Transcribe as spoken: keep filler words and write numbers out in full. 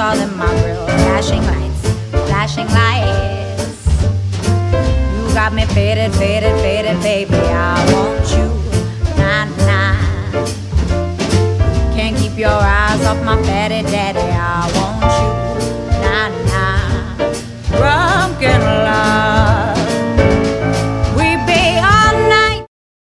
all in my grill. Flashing lights, flashing lights. You got me faded, faded, faded, baby. I won't